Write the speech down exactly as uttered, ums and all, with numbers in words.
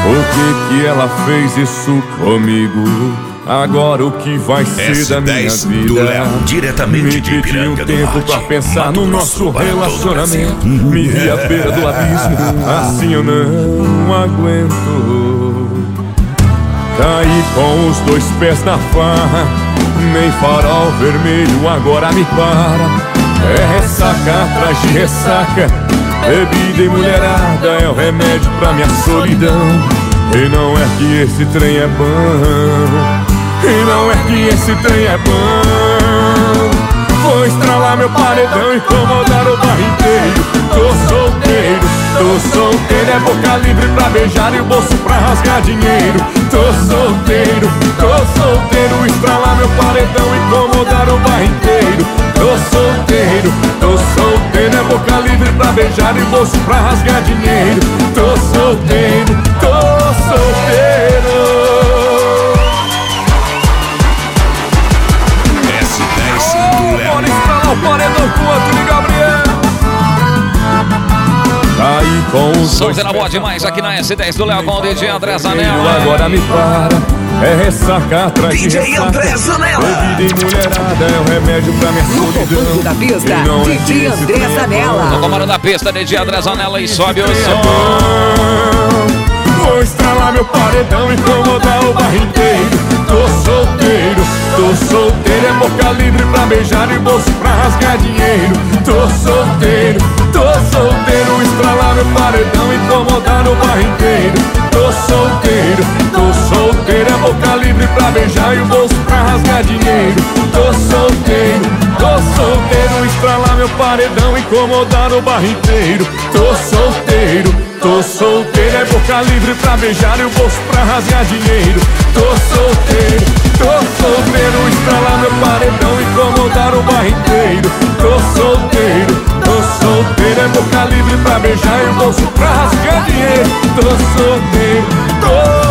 Por que que ela fez isso comigo? Agora o que vai ser da minha vida? Do Léo, diretamente de Ipiranga um tempo pra pensar no nosso relacionamento. Me vi à beira do abismo, assim eu não aguento. Caí com os dois pés na farra, nem farol vermelho agora me para. É ressaca atrás de ressaca, bebida e mulherada é o remédio pra minha solidão. E não é que esse trem é bom, e não é que esse trem é bom. Vou estralar meu paredão, incomodar o bairro inteiro. Tô solteiro, tô solteiro, é boca livre pra beijar e o bolso pra rasgar dinheiro. Tô solteiro, tô solteiro, estralar meu paredão, incomodar o bairro inteiro. Tô solteiro, tô solteiro, é boca livre pra beijar e o bolso pra rasgar dinheiro. Tô solteiro, tô solteiro. S dez do Léo. Bora estralar o paredão com o Antônio Gabriel. Caí com os São Zé boa demais aqui na S dez do Léo com o D J André Zanella. Agora me para, é ressaca atrás de D J ressaca, André Zanella. bebida e mulherada é o remédio pra minha No solidão. comando da pista, E não é D que J esse André trem é Zanella. No comando da pista, D J André Zanella e sobe o bom. som. Vou estralar meu paredão, incomodar o bairro inteiro. Tô solteiro, tô solteiro, é boca livre pra beijar e bolso pra rasgar dinheiro. Tô solteiro, tô solteiro, estralar meu paredão, incomodar o bairro inteiro. Tô solteiro, tô solteiro, é boca livre pra beijar e o bolso pra rasgar dinheiro. Tô solteiro, tô solteiro, estralar meu paredão, incomodar o bairro inteiro. Tô solteiro, tô solteiro, é boca livre pra beijar e o bolso pra rasgar dinheiro. Tô solteiro, tô solteiro, estralar meu paredão, incomodar o bairro inteiro. Tô solteiro, tô solteiro, é boca livre pra beijar e o bolso pra rasgar dinheiro. Tô solteiro, tô